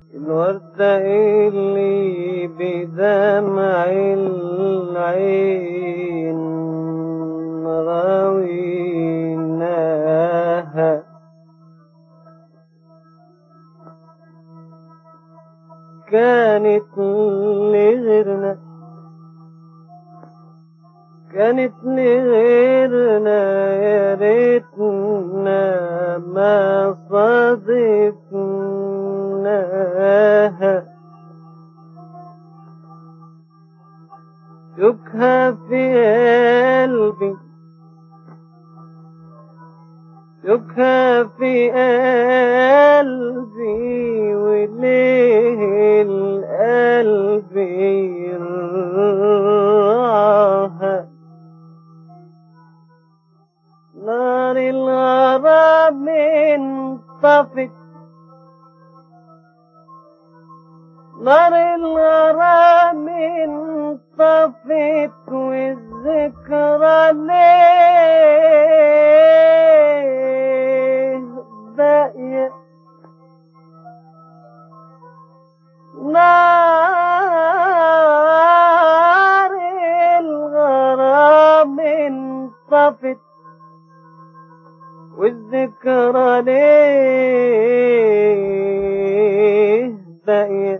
الوردة اللي بدمع العين راويناها كانت لغيرنا، كانت لغيرنا، يا ريتنا ما صادفناها. شوكها في قلبي، شوكها في قلبي، وليه القلب يرعاها. نار الغرام انطفت، نار الغرام انطفت، والذكرى ليه باقية. نار الغرام انطفت، والذكرى ليه باقية.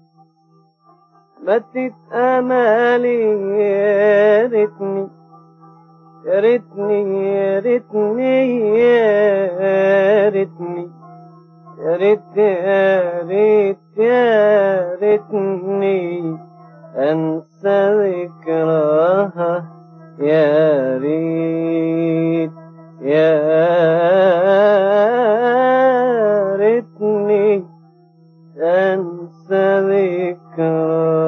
ماتت امالي، يا ريتني، يا ريتني، يا ريتني، يا ريتني، يا ريت، يا ريت، يا ريتني انسى ذكراها. يا ريت، يا ريتني انسى ذكراها.